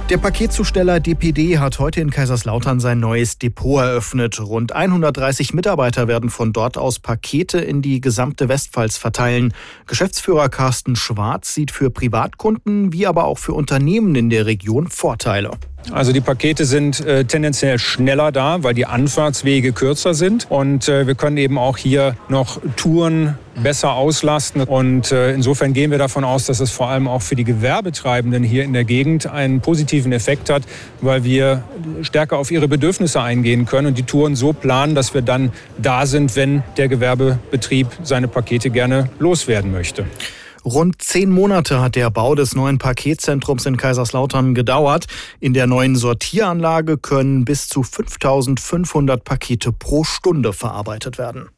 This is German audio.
Der Paketzusteller DPD hat heute in Kaiserslautern sein neues Depot eröffnet. Rund 130 Mitarbeiter werden von dort aus Pakete in die gesamte Westpfalz verteilen. Geschäftsführer Carsten Schwarz sieht für Privatkunden wie aber auch für Unternehmen in der Region Vorteile. Also die Pakete sind tendenziell schneller da, weil die Anfahrtswege kürzer sind. Und wir können eben auch hier noch Touren besser auslasten. Und insofern gehen wir davon aus, dass es vor allem auch für die Gewerbetreibenden hier in der Gegend einen positiven Effekt hat, weil wir stärker auf ihre Bedürfnisse eingehen können und die Touren so planen, dass wir dann da sind, wenn der Gewerbebetrieb seine Pakete gerne loswerden möchte. Rund 10 Monate hat der Bau des neuen Paketzentrums in Kaiserslautern gedauert. In der neuen Sortieranlage können bis zu 5.500 Pakete pro Stunde verarbeitet werden.